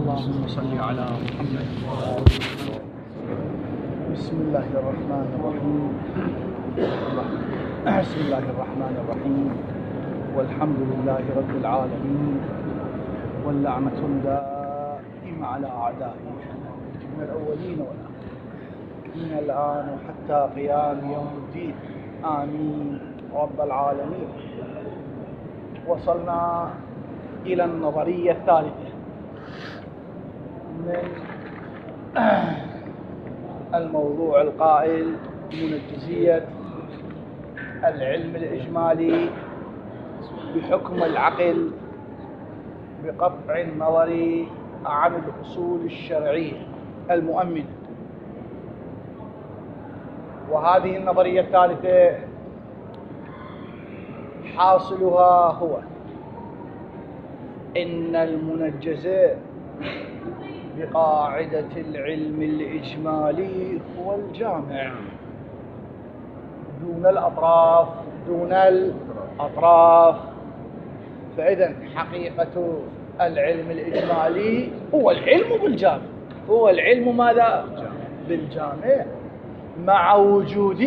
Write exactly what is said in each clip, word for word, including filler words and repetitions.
اللهم صل على محمد. بسم الله الرحمن الرحيم. بسم الله الرحمن الرحيم والحمد لله رب العالمين واللعنة الدائمة على أعدائه من الأولين والآخرين من الآن وحتى قيام يوم الدين، آمين رب العالمين. وصلنا إلى النظرية الثالثة من الموضوع القائل منجزية العلم الإجمالي بحكم العقل بقطع النظر عن الأصول الشرعية المؤمنة. وهذه النظرية الثالثة حاصلها هو إن المنجزة بقاعدة العلم الإجمالي هو الجامع دون الأطراف دون الأطراف. فإذا حقيقة العلم الإجمالي هو العلم بالجامع، هو العلم ماذا؟ بالجامع، مع وجود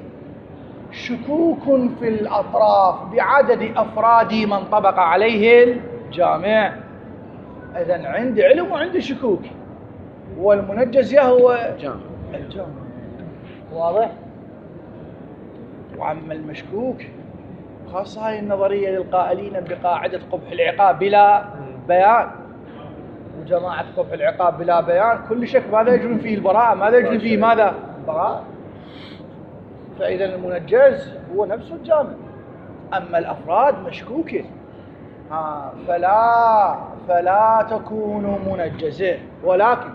شكوك في الأطراف بعدد أفراد من طبق عليه الجامع. إذن عندي علم وعندي شكوك، والمنجز هو الجامع. واضح؟ وأما المشكوك خاصة هاي النظرية للقائلين بقاعدة قبح العقاب بلا بيان، وجماعة قبح العقاب بلا بيان كل شك ماذا يجري فيه البراءة، ماذا يجري فيه ماذا؟ براءة. فإذا المنجز هو نفسه الجامع، أما الأفراد مشكوكة ها فلا فلا تكون منجزة. ولكن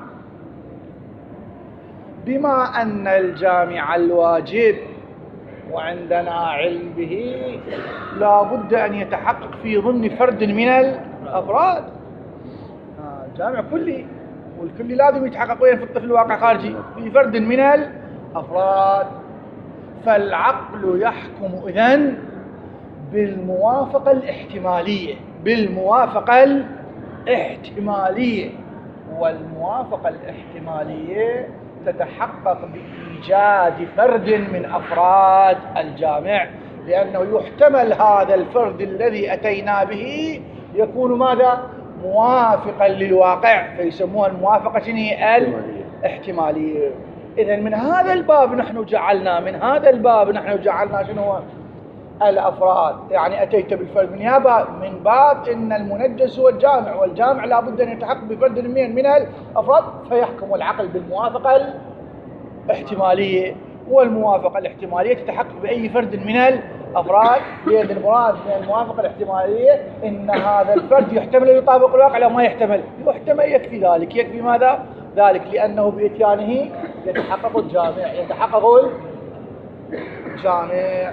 بما أن الجامع الواجب وعندنا علم به لا بد أن يتحقق في ضمن فرد من الأفراد. الجامع كلي، والكلي لازم يتحقق وين؟ في الطفل الواقع خارجي في فرد من الأفراد. فالعقل يحكم إذن بالموافقة الاحتمالية، بالموافقة الاحتمالية والموافقة الاحتمالية تتحقق بإيجاد فرد من أفراد الجامع، لأنه يحتمل هذا الفرد الذي أتينا به يكون ماذا؟ موافقا للواقع، فيسموها الموافقة الاحتمالية. إذن من هذا الباب نحن جعلنا من هذا الباب نحن جعلنا شنو هو؟ الأفراد. يعني أتيت بالفرد من باب من باب إن المنجز هو الجامع، والجامع لا بد أن يتحقق بفرد من من الأفراد، فيحكم العقل بالموافقة الاحتمالية، والموافقة الاحتمالية تتحقق بأي فرد من الأفراد. لأن المراد من الموافقة الاحتمالية إن هذا الفرد يحتمل أن يطابق الواقع لو ما يحتمل، يحتمل يكفي ذلك، يكفي ماذا؟ ذلك، لأنه بإتيانه يتحقق الجامع، يتحقق الجامع.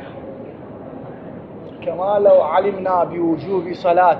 كما لو علمنا بوجوب صلاة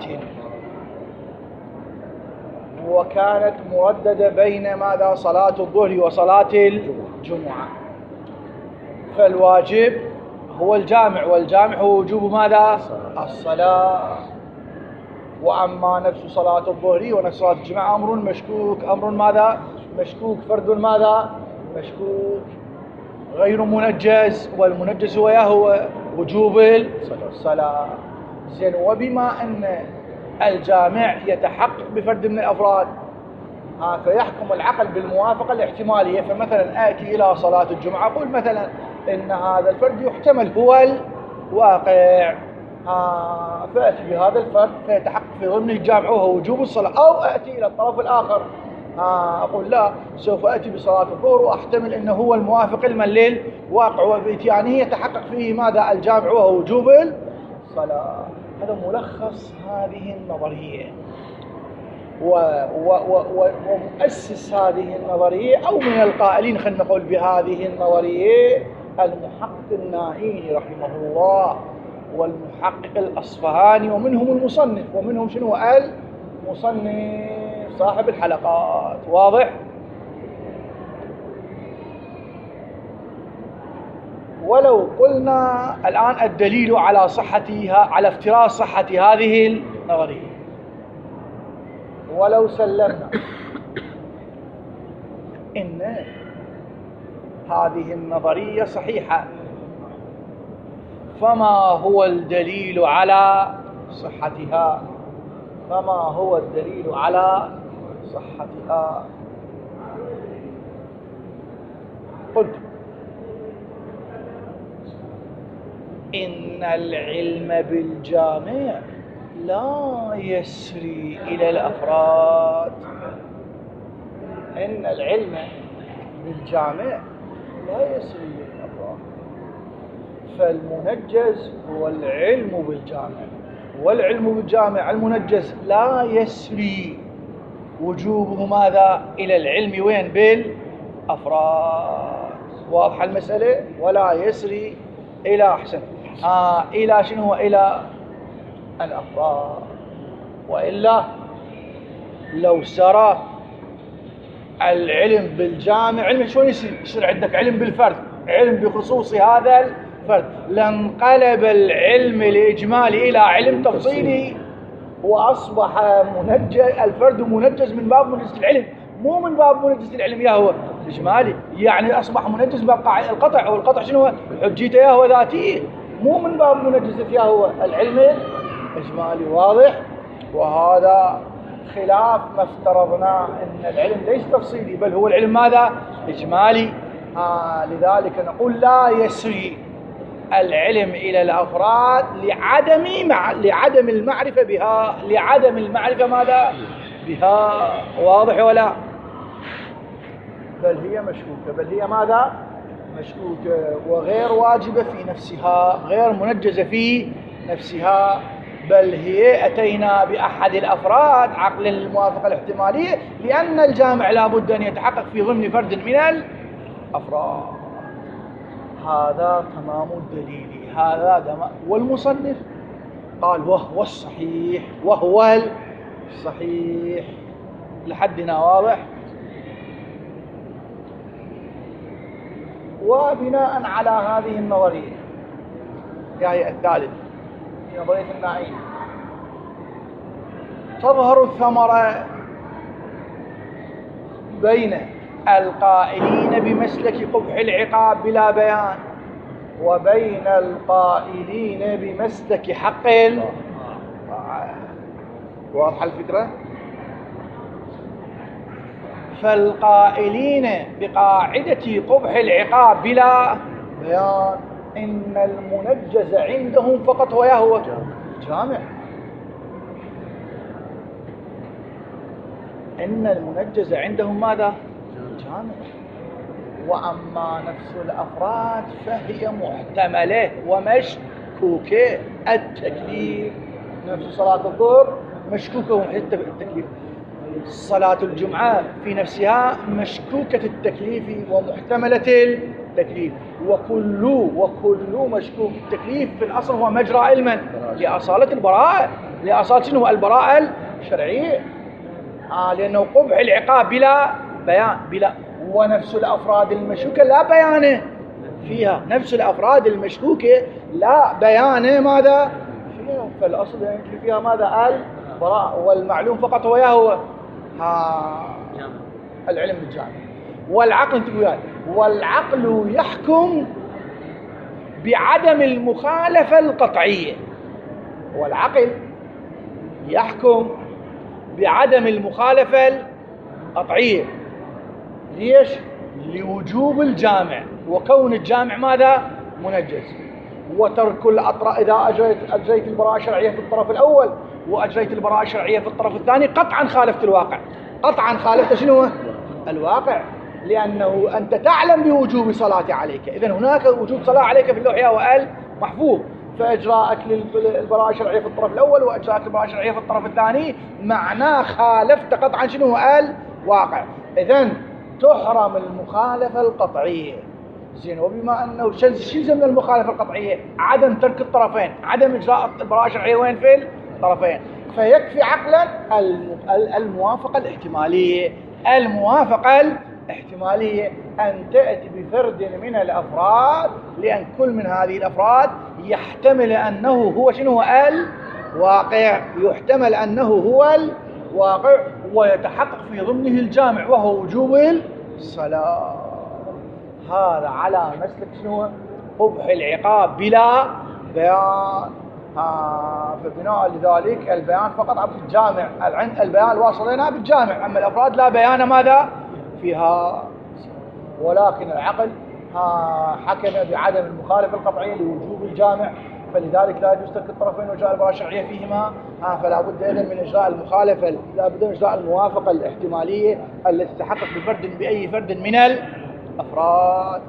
وكانت مرددة بين ماذا؟ صلاة الظهر وصلاة الجمعة، فالواجب هو الجامع، والجامع هو وجوب ماذا؟ الصلاة. وأما نفس صلاة الظهر ونفس صلاة الجمعة أمر مشكوك، أمر ماذا؟ مشكوك، فرد ماذا؟ مشكوك غير منجز، والمنجز هو هو وجوب الصلاة. زين، وبما أن الجامع يتحقق بفرد من الأفراد ها فيحكم العقل بالموافقة الاحتمالية. فمثلا آتي إلى صلاة الجمعة أقول مثلا إن هذا الفرد يحتمل هو الواقع ها فأتي بهذا الفرد فيتحقق في ضمن الجامع وهو وجوب الصلاة. أو آتي إلى الطرف الآخر ها أقول لا، سوف أتي بصلاة الظهر وأحتمل أنه هو الموافق المن للواقع، وبإتيانه يتحقق فيه ماذا؟ الجامع وهو وجوب الصلاة. هذا ملخص هذه النظرية، و و و ومؤسس هذه النظرية أو من القائلين خلينا نقول بهذه النظرية المحقق النائيني رحمه الله، والمحقق الأصفهاني، ومنهم المصنف، ومنهم شنو؟ المصنف صاحب الحلقات. واضح؟ ولو قلنا الآن الدليل على صحتها، على افتراض صحة هذه النظرية، ولو سلمنا إن هذه النظرية صحيحة، فما هو الدليل على صحتها؟ فما هو الدليل على صحتها؟ قلت إن العلم بالجامع لا يسري إلى الأفراد. إن العلم بالجامع لا يسري إلى الأفراد، فالمنجز هو العلم بالجامع، والعلم بالجامع المنجز لا يسري وجوبه ماذا؟ إلى العلم وين؟ بالأفراد. واضحة المسألة؟ ولا يسري إلى أحسن آه إلى شنو؟ إلى الأفراد. وإلا لو سرى العلم بالجامع، علم شلون يصير؟ يصير عندك علم بالفرد، علم بخصوص هذا الفرد، لانقلب العلم الإجمالي إلى علم تفصيلي، وأصبح منجز الفرد منجز من باب منجز العلم، مو من باب منجز العلم يا هو إجمالي. يعني أصبح منجز من باب القطع، والقطع شنو؟ حجيته يا هو ذاتيه، مو من باب منجز يا هو العلم الإجمالي. واضح؟ وهذا خلاف ما افترضناه، ان العلم ليس تفصيلي بل هو العلم ماذا؟ إجمالي. آه لذلك نقول لا يسري العلم إلى الأفراد لعدم مع... لعدم المعرفة بها، لعدم المعرفة ماذا؟ بها. واضح ولا؟ بل هي مشكوكة، بل هي ماذا؟ مشكوكة وغير واجبة في نفسها، غير منجزة في نفسها، بل هي أتينا بأحد الأفراد عقل الموافقة الاحتمالية، لأن الجامع لابد أن يتحقق في ضمن فرد من الأفراد. هذا تمام الدليل، هذا دم. والمصنف قال وهو الصحيح، وهو الصحيح لحدنا واضح. وبناء على هذه النظرية هي الثالث في نظرية النعيم، تظهر الثمرة بين القائلين بمسلك قبح العقاب بلا بيان وبين القائلين بمسلك حق ال... واضحة الفكرة؟ فالقائلين بقاعدة قبح العقاب بلا بيان إن المنجز عندهم فقط هو هو جامع. إن المنجز عندهم ماذا؟ جامع. وأما نفس الأفراد فهي محتملة ومشكوكة. التكليف نفس صلاة الظهر مشكوكة ومحتملة التكليف، صلاة الجمعة في نفسها مشكوكة التكليف ومحتملة التكليف، وكل وكل مشكوك التكليف في الأصل هو مجرى علما لأصالة البراءة، لأصالة شنو؟ البراءة الشرعية. آه لأنه قبح العقاب بلا بيان بلا ونفس الأفراد المشكوكة لا بيان فيها، نفس الأفراد المشكوكة لا بيان ماذا فيها، فالأصل يعني فيها ماذا؟ البراءة، والمعلوم فقط هو هو ها العلم بالجامع. والعقل تقول والعقل يحكم بعدم المخالفة القطعية، والعقل يحكم بعدم المخالفة القطعية. ليش؟ لوجوب الجامع وكون الجامع ماذا؟ منجز. وترك الأطراف، إذا أجريت, أجريت البراءة الشرعية في الطرف الأول وأجريت البراءة الشرعية في الطرف الثاني قطعا خالفت الواقع، قطعا خالفت شنو؟ الواقع، لأنه أنت تعلم بوجوب صلاة عليك، إذن هناك وجوب صلاة عليك في اللوح وآل محفوظ، فإجراءك للبراءة الشرعية في الطرف الأول وإجراءك للبراءة الشرعية في الطرف الثاني معناه خالفت قطعا شنو؟ آل واقع، إذن تحرم المخالفة القطعية. زين، وبما أنه شو يلزم المخالفة القطعية؟ عدم ترك الطرفين، عدم إجراء البراءة الشرعية وين؟ في الطرفين. فيكفي عقلا الموافقة الاحتمالية، الموافقة الاحتمالية أن تأتي بفرد من الأفراد، لأن كل من هذه الأفراد يحتمل أنه هو شنو؟ الواقع، يحتمل أنه هو الواقع، ويتحقق في ضمنه الجامع وهو وجوب الصلاة. هذا على مسلك شنو؟ قبح العقاب بلا بيان. ها فبناء لذلك البيان فقط عبد الجامع، العند البيان الواصلين بالجامع، أما الأفراد لا بيان ماذا فيها. ولكن العقل ها حكم بعدم المخالفة القطعية لوجوب الجامع، فلذلك لا يجوز ترك الطرفين وجاء البراءة الشرعية فيهما. ها فلا بد إذن من إجراء المخالفة، لا بد من إجراء الموافقة الاحتمالية التي تتحقق بفرد بأي فرد من الأفراد.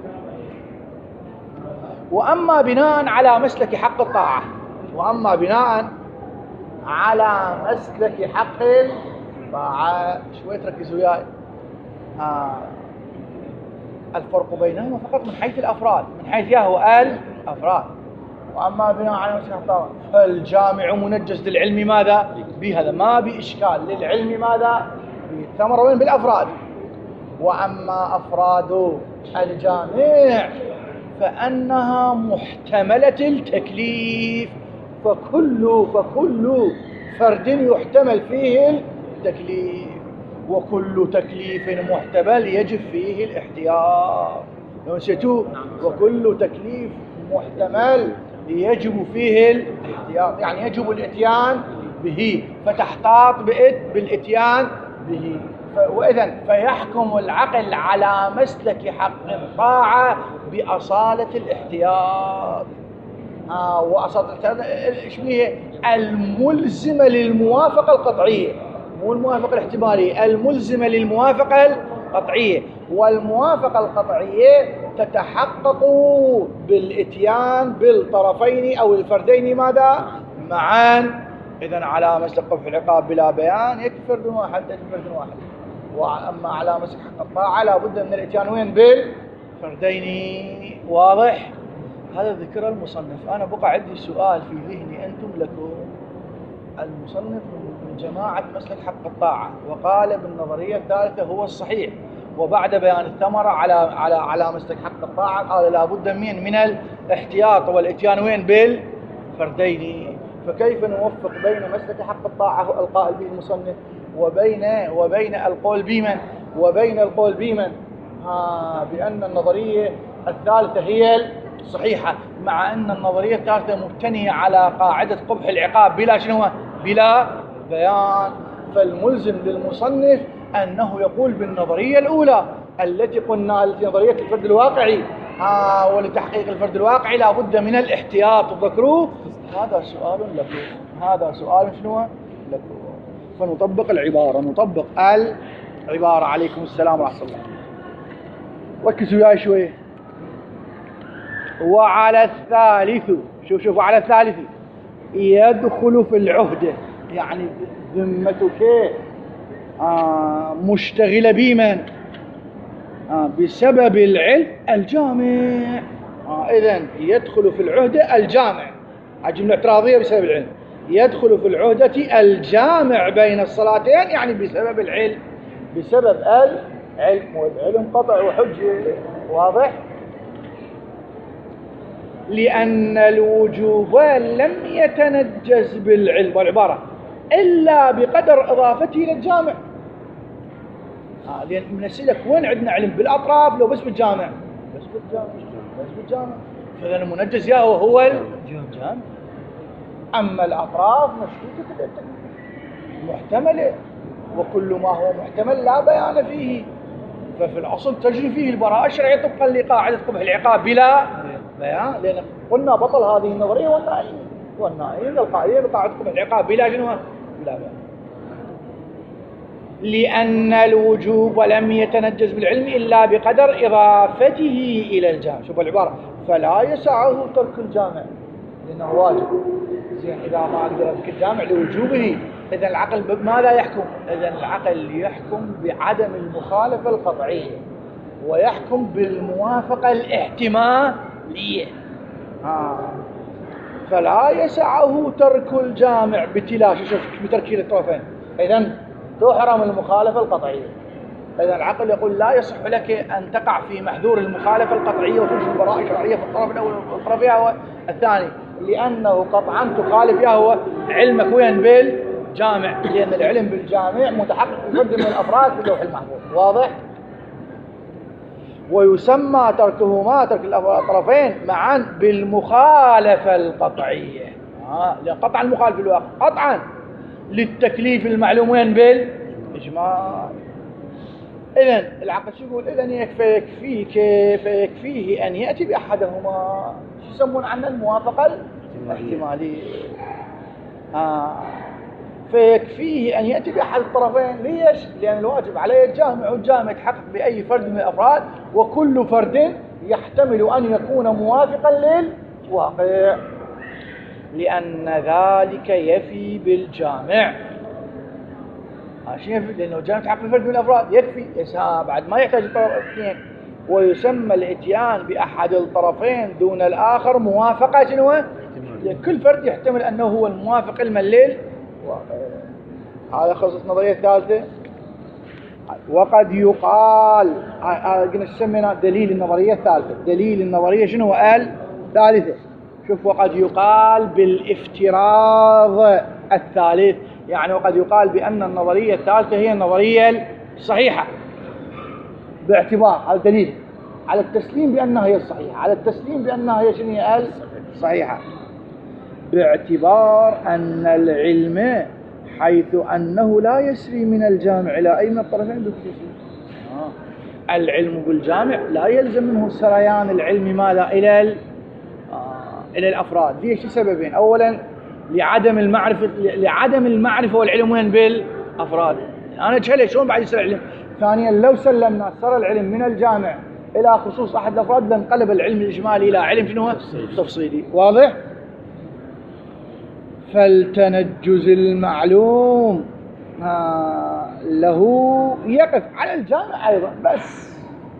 وأما بناء على مسلك حق الطاعة، وأما بناء على مسلك حق الطاعة، شوي تركزوا وياي. آه الفرق بينهما فقط من حيث الأفراد، من حيث يهو الأفراد. وأما بناء على مسلك حق الطاعة فالجامع منجز للعلم ماذا؟ بهذا ما بإشكال، للعلم ماذا؟ بالثمرة وين؟ بالأفراد. وأما أفراد الجامع فأنها محتملة التكليف، فكل فكل فرد يحتمل فيه التكليف، وكل تكليف محتمل يجب فيه الاحتياط. لو نسيتوا وكل تكليف محتمل يجب فيه الاحتياط، يعني يجب الاتيان به، فتحتاط بالاتيان به. وإذن فيحكم العقل على مسلك حق الطاعة بأصالة الاحتياط. آه وأصالة الاحتياط إيش بيه؟ الملزمة للموافقة القطعية، مو الموافقة الاحتمالية، الملزمة للموافقة القطعية. والموافقة القطعية تتحقق بالاتيان بالطرفين أو الفردين ماذا؟ معا. إذن على مسلك قبح العقاب بلا بيان يكفي فرد واحد، يكفي فرد واحد. وأما على مسلك حق الطاعة لا بد من الاتيان وين؟ بالفردين. واضح؟ هذا ذكر المصنف. أنا بقى عندي سؤال في ذهني أنتم لكم. المصنف من جماعة مسلك حق الطاعة، وقال بالنظرية الثالثة هو الصحيح، وبعد بيان الثمرة على على على مسلك حق الطاعة قال لا بد من من الاحتياط والاتيان وين؟ بالفردين. فكيف نوفق بين مسلك حق الطاعة القائل به المصنف وبين وبين القول بمن وبين القول بمن ها بأن النظرية الثالثة هي الصحيحة، مع أن النظرية الثالثة مبتنية على قاعدة قبح العقاب بلا شنو؟ بلا بيان. فالملزم للمصنف أنه يقول بالنظرية الأولى التي قلنا التي نظرية الفرد الواقعي، ها ولتحقيق الفرد الواقعي لا بد من الاحتياط. تذكروه؟ هذا سؤال لكم، هذا سؤال شنو لكم. فنطبق العبارة، نطبق العبارة. عليكم السلام ورحمة الله. ركزوا وياي شوية. وعلى الثالث، شوف شوف على الثالث يدخل في العهدة، يعني ذمتك آه مشتغلة بمن؟ آه بسبب العلم الجامع. آه إذن يدخل في العهدة الجامع، الجملة اعتراضية بسبب العلم. يدخل في العهدة الجامع بين الصلاتين، يعني بسبب العلم، بسبب العلم، والعلم قطع وحجة. واضح؟ لأن الوجوب لم يتنجز بالعلم، والعبارة إلا بقدر إضافته إلى الجامع. آه لأن من أسئلك وين عندنا علم؟ بالأطراف لو بس بالجامع؟ بس بالجامع، بس بالجامع. فإذا المنجز يا هو هو الجامع. أما الأطراف مشكوكة محتملة، وكل ما هو محتمل لا بيان فيه، ففي الأصل تجري فيه البراءة الشرعية طبقا لقاعدة قبح العقاب بلا بيان. لأن قلنا بطل هذه النظرية والنائين والنائين القائلين بقاعدة قبح العقاب بلا شنو؟ بلا بيان. لأن الوجوب لم يتنجز بالعلم إلا بقدر إضافته إلى الجامع. شوف العبارة، فلا يسعه ترك الجامع لأنه واجب. زين إذا ما أقدر أترك الجامع لوجوبه، إذا العقل بماذا يحكم؟ إذا العقل يحكم بعدم المخالفة القطعية، ويحكم بالموافقة الاحتمالية. آه. فلا يسعه ترك الجامع بتلاشي، شوف بتركيل الطرفين، إذا تحرم المخالفة القطعية. إذا العقل يقول لا يصح لك أن تقع في محذور المخالفة القطعية وتوجد البراءة الشرعية في الطرف الأول والطرف الثاني، لأنه قطعا تخالف يا هو علمك وين؟ بال جامع، لأن العلم بالجامع متحقق في فرد من الأفراد في اللوح المحفوظ. واضح؟ ويسمى تركهما ترك الطرفين معا بالمخالفة القطعية. آه لأن قطعا المخالف الواقع قطعا للتكليف المعلوم وين بالإجمال. إذن العقل شو يقول؟ إذن يكفي يكفيه كيف يكفيه أن يأتي بأحدهما، شو يسمون عنه الموافقة الاحتمالية. آه فيكفيه أن يأتي بأحد الطرفين. ليش؟ لأن الواجب عليه الجامع، والجامع يتحقق بأي فرد من الأفراد، وكل فرد يحتمل أن يكون موافقا للواقع، لأن ذلك يفي بالجامع. عشان يفي، لأنه الجامع يتحقق بفرد من الأفراد يكفي يسها بعد ما يحتاج الطرفين. ويسمى الاتيان بأحد الطرفين دون الآخر موافقة شنو؟ لأن كل فرد يحتمل أنه هو الموافق المليل. هذا خصوص النظرية الثالثة. وقد يقال قلنا سمينا دليل النظرية الثالثة. دليل النظرية شنو هو؟ قال ثالثة. شوف، وقد يقال بالافتراض الثالث، يعني وقد يقال بأن النظرية الثالثة هي النظرية الصحيحة باعتبار هذا دليل على التسليم بأنها هي الصحيحة، على التسليم بأنها هي شنو؟ قال صحيحة، باعتبار أن العلم حيث أنه لا يسري من الجامع إلى أي من الطرفين بالخصوصية. آه. العلم بالجامع لا يلزم منه سريان العلم ماذا؟ إلى آه. إلى الأفراد. ليش؟ سببين. أولا لعدم المعرفة لعدم المعرفة والعلم وين؟ بالأفراد. أنا جهلت شلون بعد يصير العلم. ثانيا لو سلمنا سر العلم من الجامع إلى خصوص أحد الأفراد لانقلب العلم الإجمالي إلى علم شنو؟ تفصيلي. واضح؟ فالتنجز المعلوم له يقف على الجامع أيضا بس،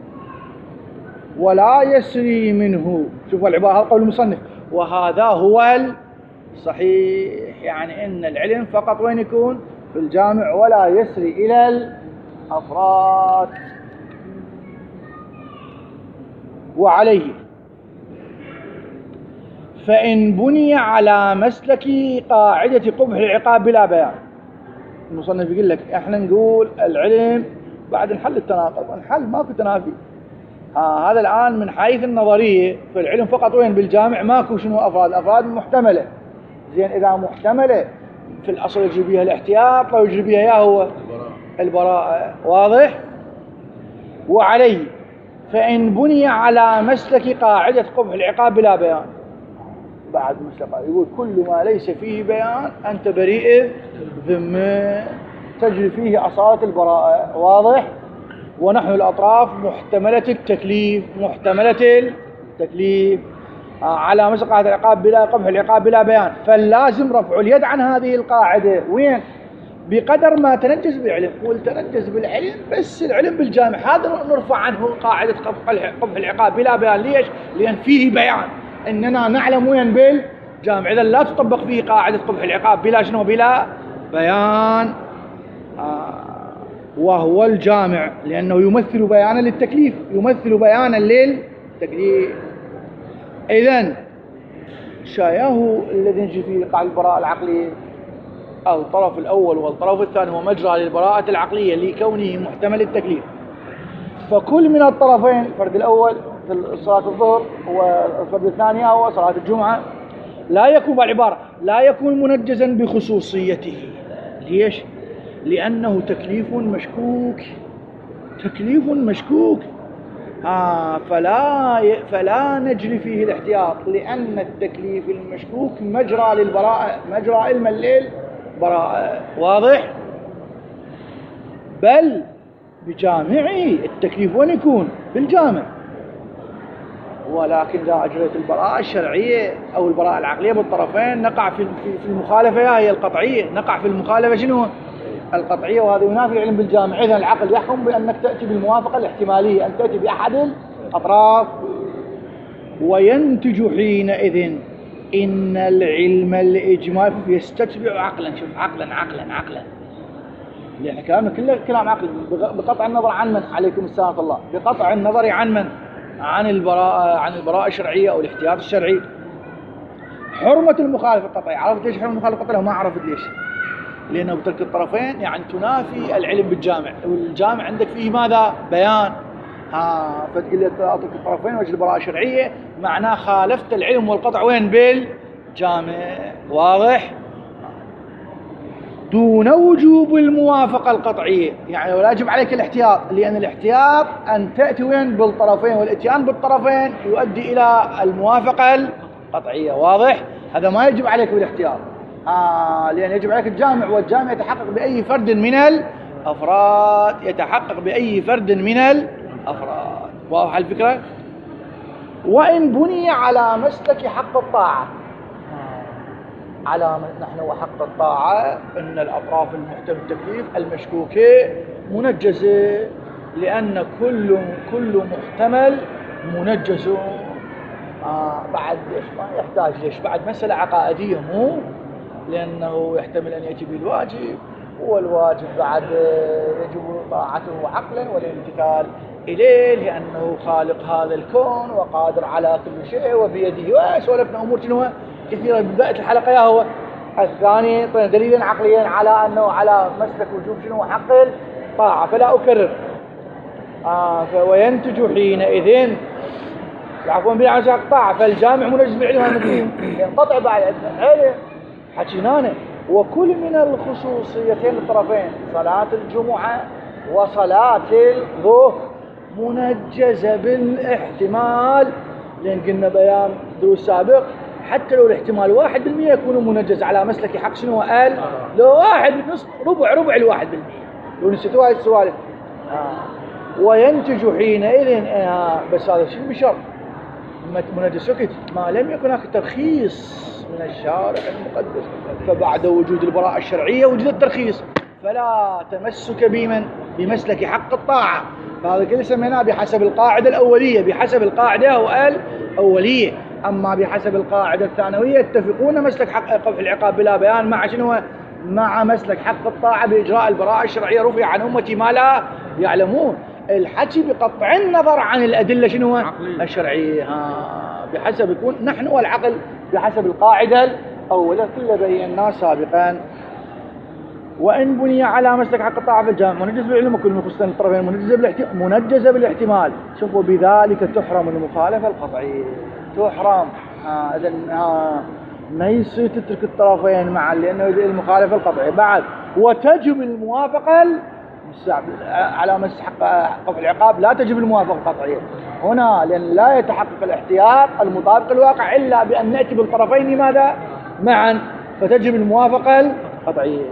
ولا يسري منه. شوفوا العبارة، هذا قول المصنف، وهذا هو الصحيح، يعني إن العلم فقط وين يكون؟ في الجامع، ولا يسري إلى الأفراد. وعليه فإن بني على مسلك قاعدة قبح العقاب بلا بيان. المصنف يقول لك احنا نقول العلم بعد نحل التناقض، نحل ماكو تنافي. آه هذا الآن من حيث النظرية في العلم فقط وين؟ بالجامع، ماكو شنو أفراد، أفراد محتملة. زين إذا محتملة في الأصل يجري بها الاحتياط، لو يجري بها يا هو البراءة. واضح؟ وعليه فإن بني على مسلك قاعدة قبح العقاب بلا بيان، بعد مسلقة يقول كل ما ليس فيه بيان أنت بريء ذمة، تجري فيه أصالة البراءة. واضح؟ ونحن الأطراف محتملة التكليف، محتملة التكليف على مسلك قاعدة العقاب بلا قبح العقاب بلا بيان، فاللازم رفع اليد عن هذه القاعدة. وين؟ بقدر ما تنجز بالعلم. والتنجز بالعلم بس العلم بالجامع هذا نرفع عنه قاعدة قبح العقاب بلا بيان. ليش؟ لأن فيه بيان، إننا نعلم وين بالجامع، إذا لا تطبق فيه قاعدة قبح العقاب بلا شنو؟ بلا بيان. آه وهو الجامع لأنه يمثل بيانا للتكليف، يمثل بيانا للتكليف. إذن شاياه الذي يجري فيه قاعدة البراءة العقلية، أو الطرف الأول والطرف الثاني هو مجرى للبراءة العقلية لكونه محتمل التكليف. فكل من الطرفين، الفرد الأول في صلاة الظهر والفرد الثاني هو صلاة الجمعة، لا يكون بالعبارة لا يكون منجزا بخصوصيته. ليش؟ لأنه تكليف مشكوك، تكليف مشكوك. آه فلا ي... فلا نجري فيه الاحتياط، لأن التكليف المشكوك مجرى للبراءة، مجرى علم الليل براءة. واضح؟ بل بجامعه التكليف وين يكون؟ بالجامع. ولكن إذا أجريت البراءة الشرعية أو البراءة العقلية بالطرفين نقع في في المخالفة، هي القطعية، نقع في المخالفة شنو؟ القطعية، وهذا ينافي العلم بالجامع. إذن العقل يحكم بأنك تأتي بالموافقة الاحتمالية، أن تأتي بأحد الأطراف. وينتج حينئذ إن العلم الإجمالي يستتبع عقلا. شوف، عقلا عقلا عقلا، لأن كلامنا كله كلام عقل، بقطع النظر عن من، عليكم السلام ورحمة الله، بقطع النظر عن من؟ عن البراءة، عن البراءة الشرعية أو الاحتياط الشرعي. حرمة المخالفة القطعية. عرفت ليش حرمة المخالفة القطعية؟ ما عرفت ليش. لأنه بترك الطرفين يعني تنافي العلم بالجامع، والجامع عندك فيه ماذا؟ بيان. ها فتقول لي أترك الطرفين وجه البراءة الشرعية معناه خالفت العلم والقطع وين؟ بالجامع. واضح؟ دون وجوب الموافقة القطعية، يعني ولا يجب عليك الاحتياط، لأن الاحتياط أن تأتي وين؟ بالطرفين، والاتيان بالطرفين يؤدي إلى الموافقة القطعية. واضح؟ هذا ما يجب عليك بالاحتياط، آه لأن يجب عليك الجامع، والجامع يتحقق بأي فرد من الأفراد، يتحقق بأي فرد من الأفراد. واضح الفكرة؟ وإن بني على مسلك حق الطاعة، على نحن وحق الطاعة أن الأطراف المحتمل التكليف المشكوكة منجزة، لأن كل كل محتمل منجز. آه بعد ليش ما يحتاج؟ ليش بعد مسألة عقائدية، مو لأنه يحتمل أن يأتي بالواجب، والواجب بعد يجب طاعته عقلا والامتثال إليه، لأنه خالق هذا الكون وقادر على كل شيء وبيده. وسولفنا أمور شنو كثيرة ببداية الحلقة. يا هو الثاني دليلا عقليا على أنه على مسلك وجوب شنو حق الطاعة، فلا أكرر. آه وينتج حينئذ يعفون به عن الطاعة، فالجامع منجز بالعلم ينقطع بعد علم حكينانا. وكل من الخصوصيتين الطرفين صلاة الجمعة وصلاة الظهر منجزة بالاحتمال، لأن قلنا بيان دروس سابق حتى لو الاحتمال واحد بالمية يكون منجز على مسلك حق شنو قال؟ لو واحد نصف ربع ربع الواحد بالمية، لو نسيتوا هاي السوالف. آه. وينتج حينئذ آه بس هذا شيء بشرط منجز سكت ما لم يكن هناك ترخيص من الشارع المقدس، فبعد وجود البراءة الشرعية وجد الترخيص، فلا تمسك بمن؟ بمسلك حق الطاعة. فهذا كله سميناه بحسب القاعدة الأولية، بحسب القاعدة أو الأولية. أما بحسب القاعدة الثانوية يتفقون مسلك حق قبح العقاب بلا بيان مع شنو؟ مع مسلك حق الطاعة بإجراء البراءة الشرعية رفع عن أمتي ما لا يعلمون. الحكي بقطع النظر عن الأدلة شنو؟ الشرعية. ها بحسب يكون نحن والعقل بحسب القاعدة الأولى كل بيناه سابقا. وإن بني على مسلك حق الطاعة في الجامع منجز بالعلم وكل مخصصا الطرفين منجزة بالاحتمال منجزة بالاحتمال شوفوا بذلك تحرم المخالفة القطعية. تحرم آه إذن آه ما يصير تترك الطرفين معا لأنه المخالفة القطعية بعد. وتجب الموافقة على مسلك حق العقاب لا تجب الموافقة القطعية هنا، لأن لا يتحقق الاحتياط المطابق للواقع إلا بأن نأتي بالطرفين ماذا؟ معا، فتجب الموافقة القطعية.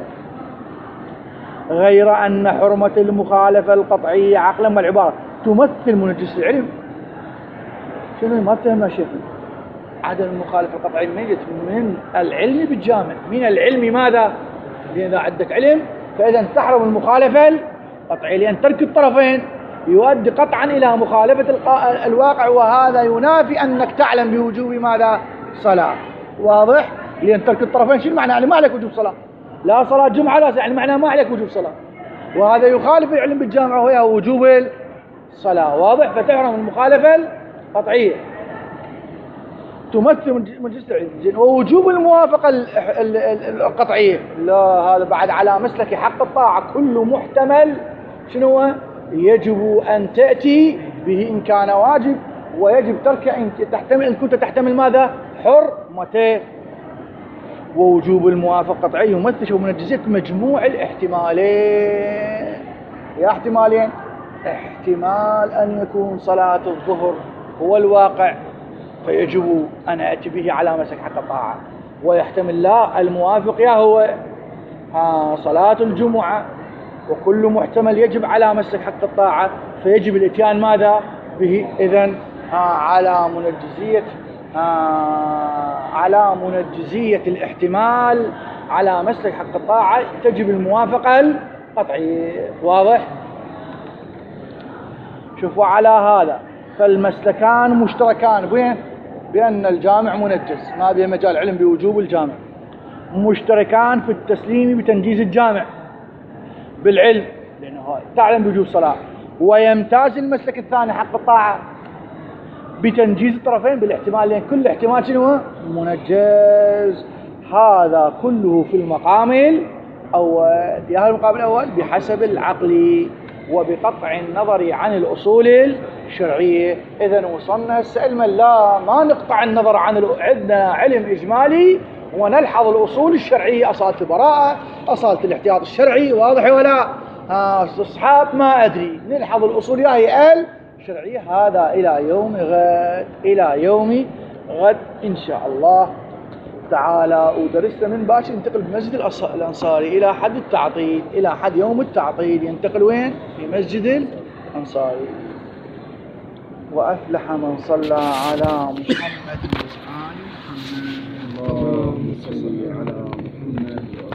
غير أن حرمة المخالفة القطعية عقلا والعبارة تمثل منجس العلم. شنو ما فهمنا شيخ؟ عدم المخالفة القطعية من من العلم بالجامع، من العلم ماذا؟ لأن إذا عندك علم فإذا تحرم المخالفة القطعية، لأن ترك الطرفين يؤدي قطعا إلى مخالفة الواقع، وهذا ينافي أنك تعلم بوجوب ماذا؟ صلاة. واضح؟ لأن ترك الطرفين شو المعنى؟ يعني ما عليك وجوب صلاة، لا صلاة جمعة لا، يعني معناه ما عليك وجوب صلاة، وهذا يخالف العلم بالجامعة وهي وجوب الصلاة. واضح؟ فتحرم المخالفة القطعية تمثل منجز العلم. ووجوب الموافقة القطعية لا، هذا بعد على مسلك حق الطاعة كل محتمل شنو يجب أن تأتي به إن كان واجب، ويجب تركه إن تحتمل إن كنت تحتمل ماذا؟ حرمته. ووجوب الموافقة القطعية يمثل منجزية مجموع الاحتمالين. يا احتمالين، احتمال أن يكون صلاة الظهر هو الواقع فيجب أن أتي به على مسلك حق الطاعة، ويحتمل لا الموافق يا هو ها صلاة الجمعة، وكل محتمل يجب على مسلك حق الطاعة فيجب الاتيان ماذا به؟ إذن على منجزية على منجزية الاحتمال على مسلك حق الطاعة تجب الموافقة القطعية. واضح؟ شوفوا على هذا فالمسلكان مشتركان بين بأن الجامع منجز، ما به مجال علم بوجوب الجامع، مشتركان في التسليم بتنجيز الجامع بالعلم لأنه تعلم بوجوب الصلاة، ويمتاز المسلك الثاني حق الطاعة بتنجيز الطرفين بالاحتمال، لأن كل احتمال شنو منجز. هذا كله في المقام الأول يا المقابل الأول بحسب العقل وبقطع النظر عن الأصول الشرعية. إذا وصلنا هسه علما لا ما نقطع النظر عن ال... عندنا علم إجمالي ونلحظ الأصول الشرعية، أصالة البراءة، أصالة الاحتياط الشرعي، واضح ولا؟ ها استصحاب ما أدري، نلحظ الأصول يا هي ال شرعية. هذا إلى يوم غد، إلى يوم غد إن شاء الله تعالى. ودرسنا من باش ينتقل بمسجد الأنصاري إلى حد التعطيل، إلى حد يوم التعطيل ينتقل وين؟ في مسجد الأنصاري. وأفلح من صلى على محمد وآل محمد. اللهم صل على محمد.